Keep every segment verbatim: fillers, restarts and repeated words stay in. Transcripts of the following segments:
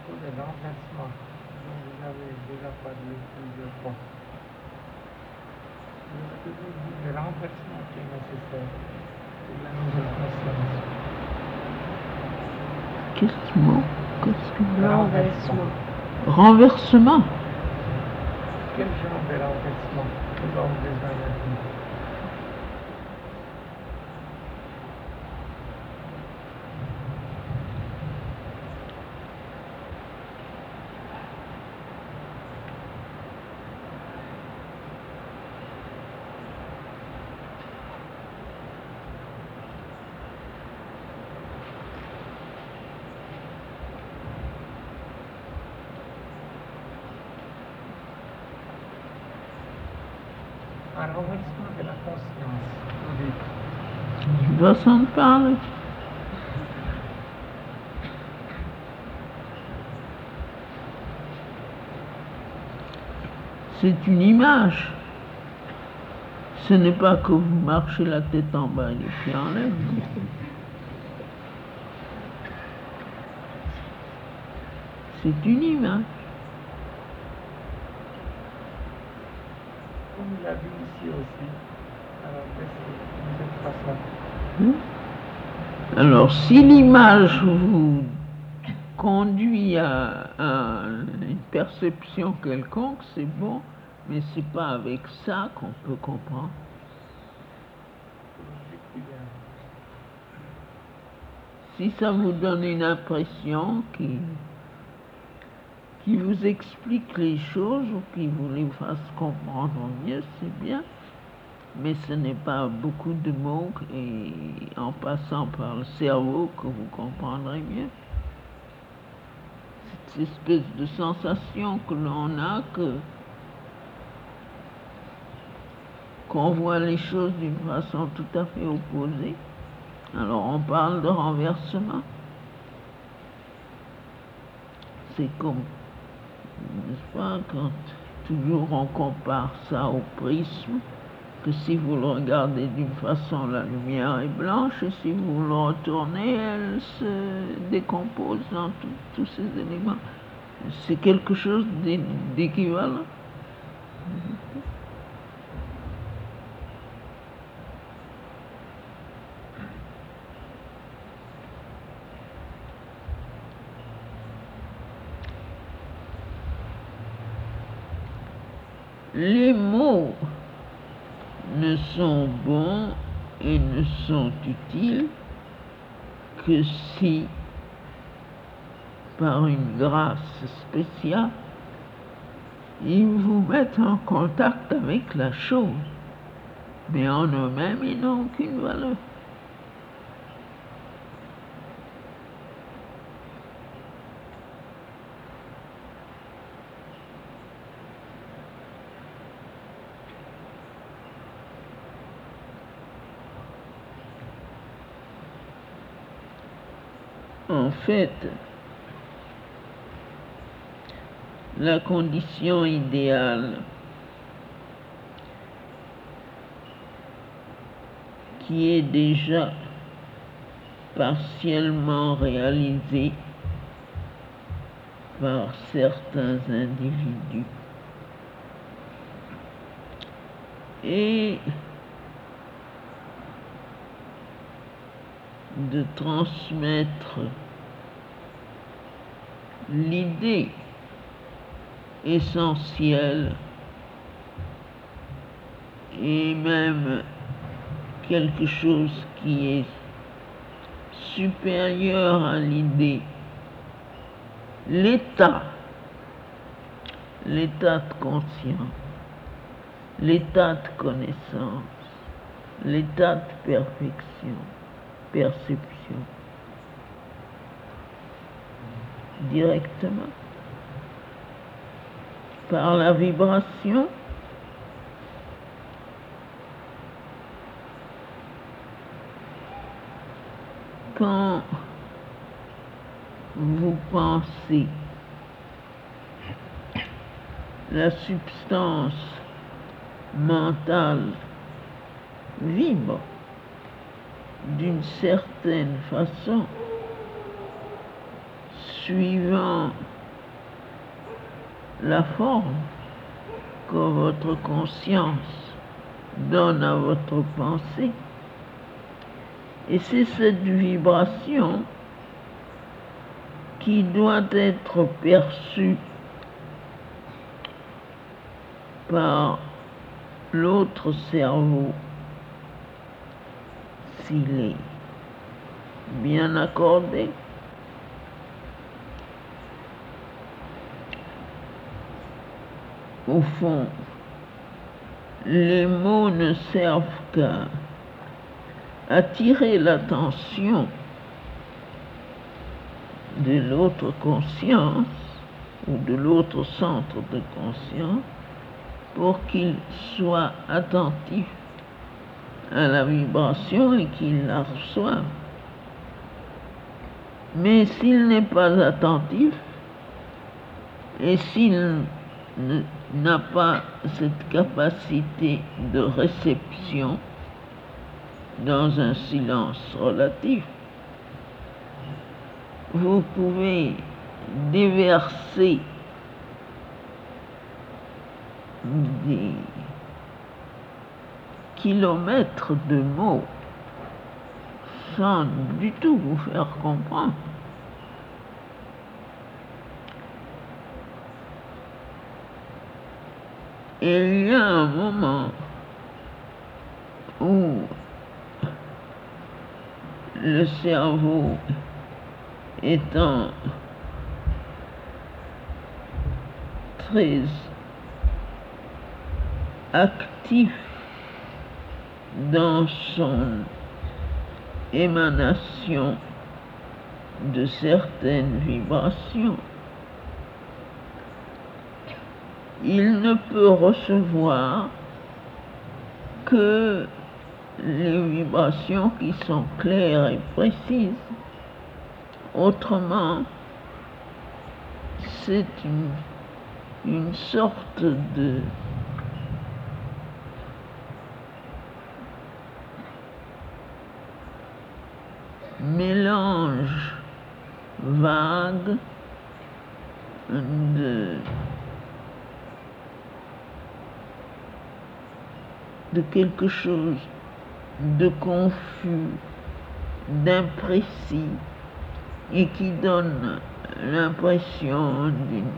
pour le renversement, dont vous avez déjà parlé plusieurs fois. Je vous ai dit le renversement qui est nécessaire pour la nouvelle conscience. Qu'est-ce mot Qu'est-ce que Le renversement. Renversement. Quel genre de renversement nous avons besoin maintenant? Un renversement de la conscience, vous dites. Façon de parler. C'est une image. Ce n'est pas que vous marchez la tête en bas et les pieds en l'air. C'est une image. Comme il a dit ici aussi, alors de cette façon. Hmm? Alors, si l'image vous conduit à, à une perception quelconque, c'est bon, mais c'est pas avec ça qu'on peut comprendre. Si ça vous donne une impression qui, qui vous explique les choses ou qui vous les fasse comprendre mieux, c'est bien. Mais ce n'est pas beaucoup de mots et en passant par le cerveau que vous comprendrez mieux. Cette espèce de sensation que l'on a que qu'on voit les choses d'une façon tout à fait opposée. Alors on parle de renversement. C'est comme, n'est-ce pas, quand toujours on compare ça au prisme, que si vous le regardez d'une façon, la lumière est blanche, et si vous le retournez, elle se décompose dans tous ces éléments. C'est quelque chose d'équivalent. Les mots ne sont bons et ne sont utiles que si, par une grâce spéciale, ils vous mettent en contact avec la chose. Mais en eux-mêmes, ils n'ont aucune valeur. En fait, la condition idéale qui est déjà partiellement réalisée par certains individus et de transmettre l'idée essentielle et même quelque chose qui est supérieur à l'idée, l'état, l'état de conscience, l'état de connaissance, l'état de perfection, perception, directement, par la vibration, quand vous pensez la substance mentale vibre d'une certaine façon suivant la forme que votre conscience donne à votre pensée. Et c'est cette vibration qui doit être perçue par l'autre cerveau s'il est bien accordé. Au fond, les mots ne servent qu'à attirer l'attention de l'autre conscience ou de l'autre centre de conscience pour qu'il soit attentif à la vibration et qu'il la reçoive. Mais s'il n'est pas attentif et s'il n'a pas cette capacité de réception dans un silence relatif, vous pouvez déverser des kilomètres de mots sans du tout vous faire comprendre. Et il y a un moment où le cerveau étant très actif dans son émanation de certaines vibrations, il ne peut recevoir que les vibrations qui sont claires et précises. Autrement, c'est une, une sorte de mélange vague de, de quelque chose de confus, d'imprécis, et qui donne l'impression d'une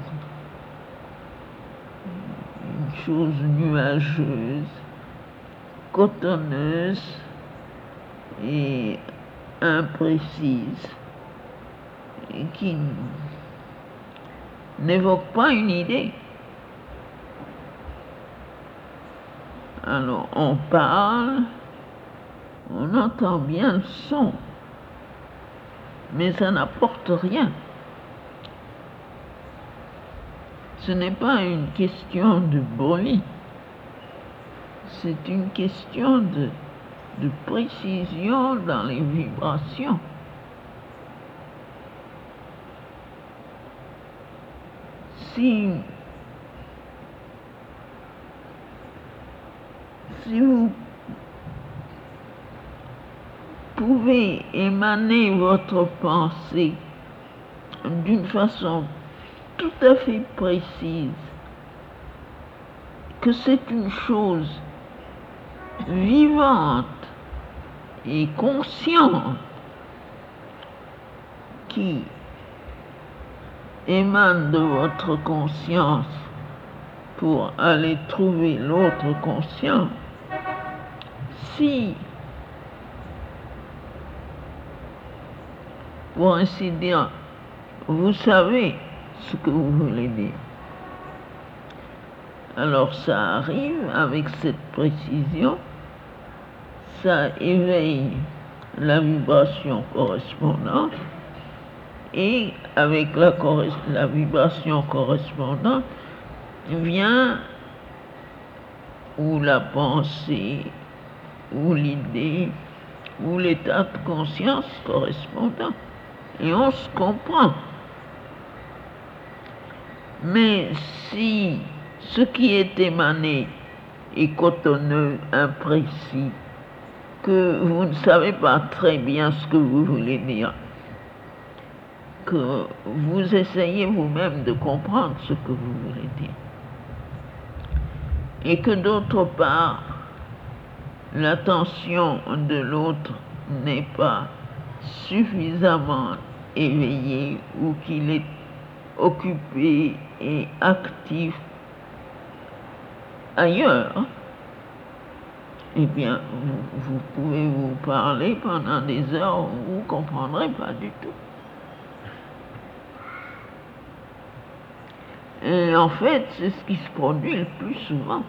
une chose nuageuse, cotonneuse et imprécise, et qui n'évoque pas une idée. Alors on parle, on entend bien le son, mais ça n'apporte rien. Ce n'est pas une question de bruit, c'est une question de, de précision dans les vibrations. Si, si vous pouvez émaner votre pensée d'une façon tout à fait précise, que c'est une chose vivante et consciente qui émane de votre conscience pour aller trouver l'autre conscience, si, pour ainsi dire, vous savez ce que vous voulez dire, alors ça arrive avec cette précision, ça éveille la vibration correspondante, et avec la, la vibration correspondante vient ou la pensée, ou l'idée, ou l'état de conscience correspondant, et on se comprend. Mais si ce qui est émané est cotonneux, imprécis, que vous ne savez pas très bien ce que vous voulez dire, que vous essayez vous-même de comprendre ce que vous voulez dire. Et que d'autre part, l'attention de l'autre n'est pas suffisamment éveillée ou qu'il est occupé et actif ailleurs, eh bien, vous, vous pouvez vous parler pendant des heures où vous ne comprendrez pas du tout. Et en fait, c'est ce qui se produit le plus souvent.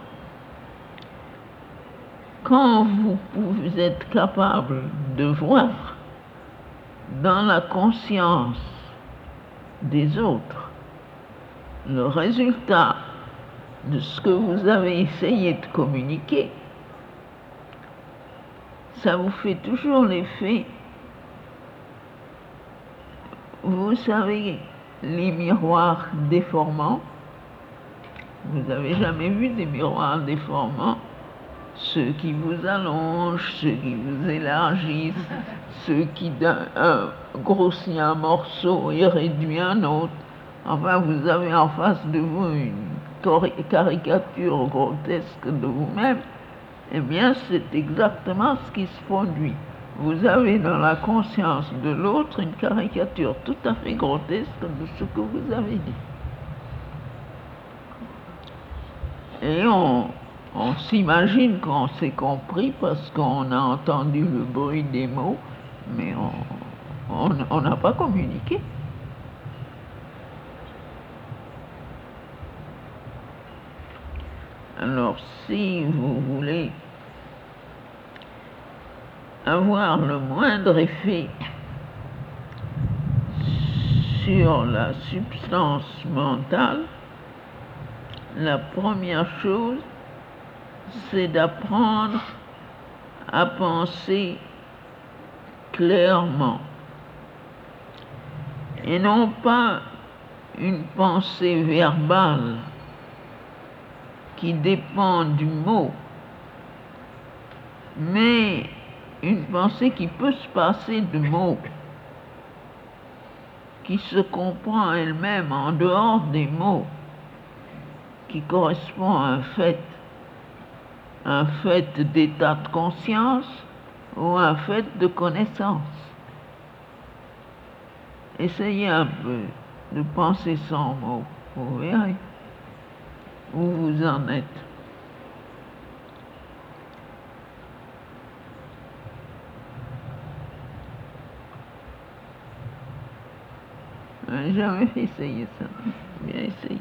Quand vous, vous êtes capable de voir dans la conscience des autres le résultat de ce que vous avez essayé de communiquer, ça vous fait toujours l'effet, vous savez, les miroirs déformants. Vous n'avez jamais vu des miroirs déformants? Ceux qui vous allongent, ceux qui vous élargissent, ceux qui d'un grossissent un morceau et réduisent un autre. Enfin, vous avez en face de vous une caricature grotesque de vous-même. Eh bien, c'est exactement ce qui se produit. Vous avez dans la conscience de l'autre une caricature tout à fait grotesque de ce que vous avez dit. Et on, on s'imagine qu'on s'est compris parce qu'on a entendu le bruit des mots, mais on n'a pas communiqué. Alors, si vous voulez avoir le moindre effet sur la substance mentale, la première chose, c'est d'apprendre à penser clairement. Et non pas une pensée verbale qui dépend du mot, mais une pensée qui peut se passer de mots, qui se comprend elle-même en dehors des mots, qui correspond à un fait, un fait d'état de conscience ou un fait de connaissance. Essayez un peu de penser sans mots, vous verrez où vous en êtes. Je n'ai jamais essayé ça, bien essayé.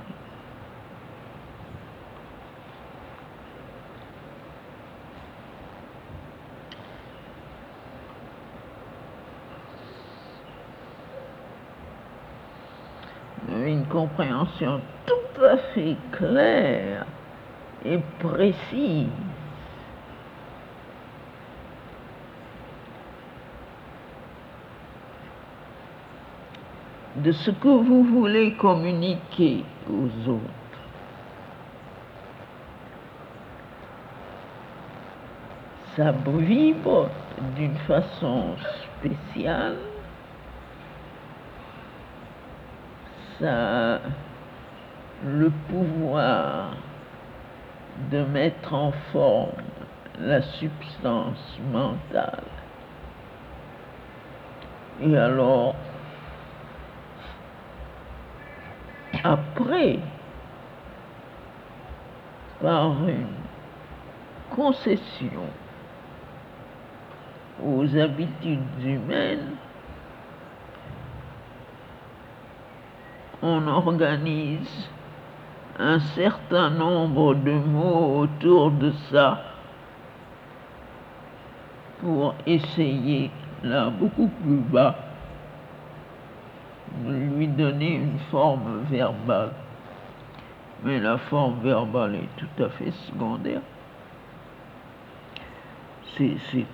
Une compréhension tout à fait claire et précise de ce que vous voulez communiquer aux autres. Ça vibre d'une façon spéciale. Ça a le pouvoir de mettre en forme la substance mentale. Et alors, après, par une concession aux habitudes humaines, on organise un certain nombre de mots autour de ça pour essayer, là beaucoup plus bas, de lui donner une forme verbale. Mais la forme verbale est tout à fait secondaire. C'est, c'est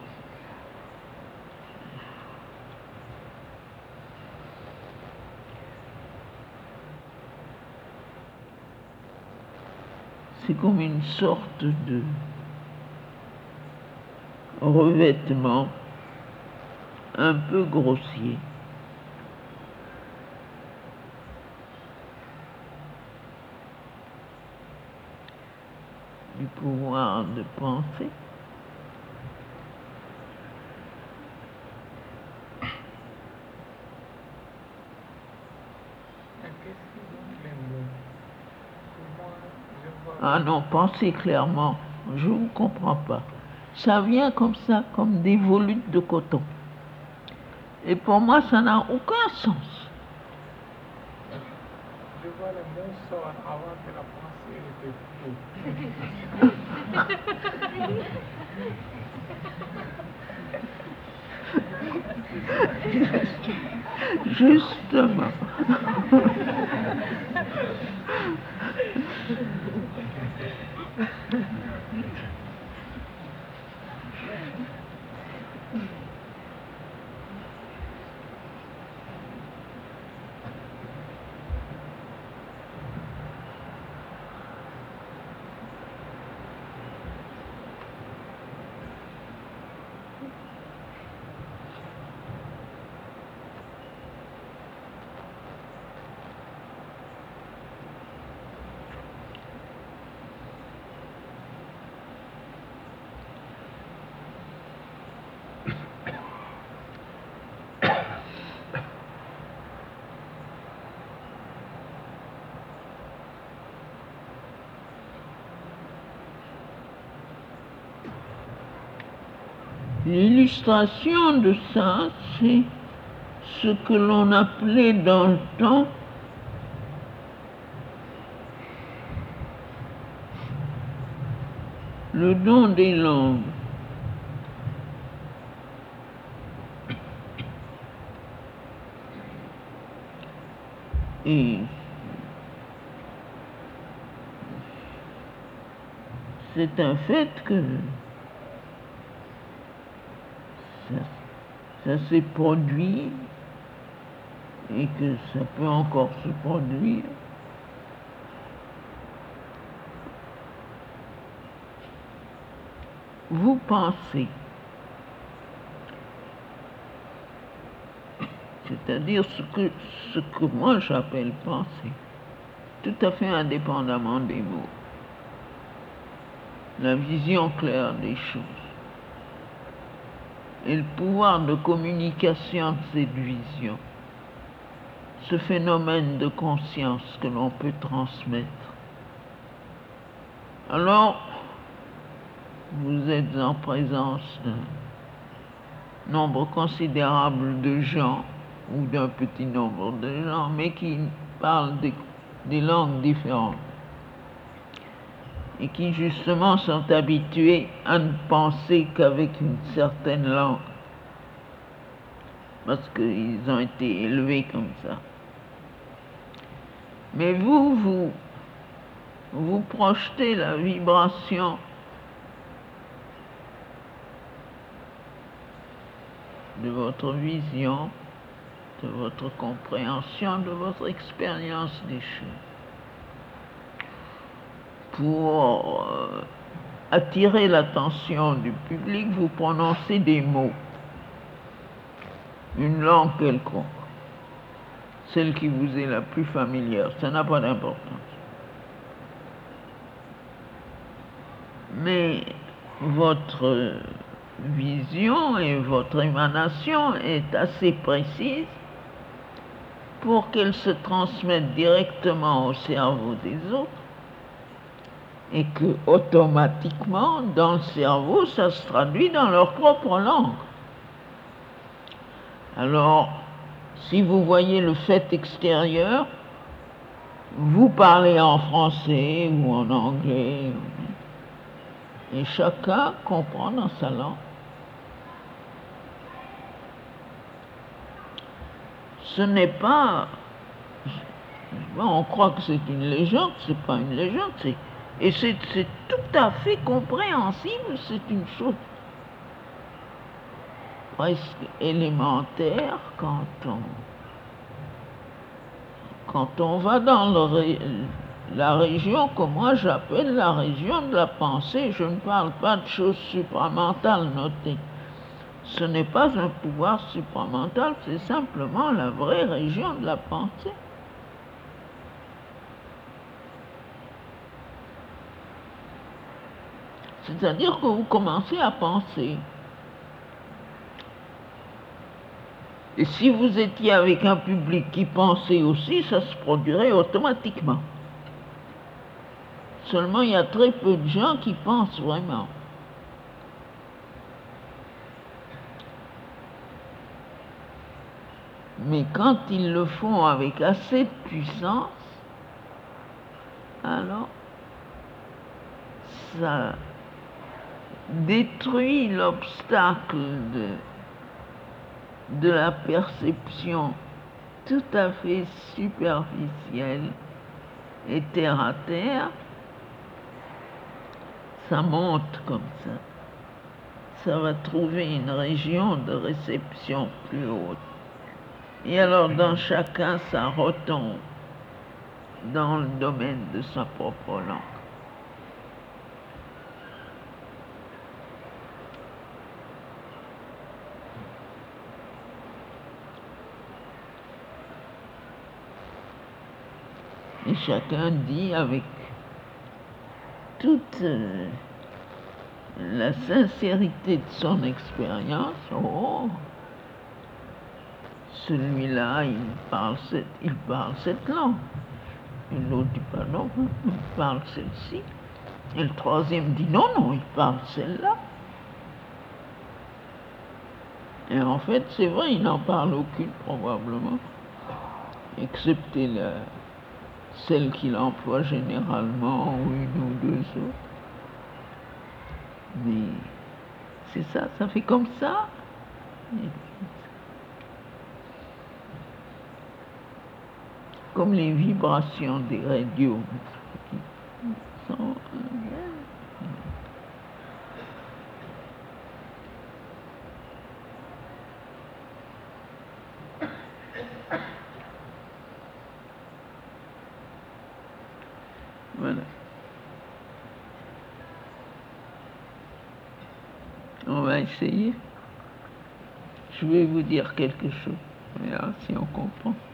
C'est comme une sorte de revêtement un peu grossier. du pouvoir de penser. Mais qu'est-ce qui donne les mots? Pour moi, je vois Ah non, penser clairement, je ne comprends pas. Ça vient comme ça, comme des volutes de coton. Et pour moi, ça n'a aucun sens. je vois les mots sortent avant que la pensée était floue. Justement. L'illustration de ça, c'est ce que l'on appelait dans le temps le don des langues. Et c'est un fait que ça, ça s'est produit et que ça peut encore se produire. Vous pensez, c'est-à-dire ce que, ce que moi j'appelle penser, tout à fait indépendamment des mots, la vision claire des choses et le pouvoir de communication de cette vision, ce phénomène de conscience que l'on peut transmettre. Alors, vous êtes en présence d'un nombre considérable de gens, ou d'un petit nombre de gens, mais qui parlent des, des langues différentes, et qui justement sont habitués à ne penser qu'avec une certaine langue, parce qu'ils ont été élevés comme ça. Mais vous, vous, vous projetez la vibration de votre vision, de votre compréhension, de votre expérience des choses, pour euh, attirer l'attention du public, vous prononcez des mots, une langue quelconque, celle qui vous est la plus familière, ça n'a pas d'importance. Mais votre vision et votre émanation est assez précise pour qu'elle se transmette directement au cerveau des autres et que automatiquement dans le cerveau ça se traduit dans leur propre langue. Alors, si vous voyez le fait extérieur, vous parlez en français ou en anglais, et chacun comprend dans sa langue. Ce n'est pas... On croit que c'est une légende, c'est pas une légende, c'est... Et c'est tout à fait compréhensible, c'est une chose presque élémentaire quand on, quand on va dans le, la région que moi j'appelle la région de la pensée. Je ne parle pas de choses supramentales, notées. Ce n'est pas un pouvoir supramental, c'est simplement la vraie région de la pensée. C'est-à-dire que vous commencez à penser. Et si vous étiez avec un public qui pensait aussi, ça se produirait automatiquement. Seulement, il y a très peu de gens qui pensent vraiment. Mais quand ils le font avec assez de puissance, alors ça détruit l'obstacle de, de la perception tout à fait superficielle et terre à terre. Ça monte comme ça. Ça va trouver une région de réception plus haute. Et alors dans chacun, ça retombe dans le domaine de sa propre langue. Et chacun dit avec toute euh, la sincérité de son expérience, oh, celui-là, il parle cette, il parle cette langue. Et l'autre dit pas non, il parle celle-ci. Et le troisième dit non, non, il parle celle-là. Et en fait, c'est vrai, il n'en parle aucune probablement, excepté la, celle qu'il emploie généralement, ou une ou deux autres. Mais c'est ça, ça fait comme ça. Comme les vibrations des radios. Sont... Voilà. On va essayer. Je vais vous dire quelque chose. On verra si on comprend.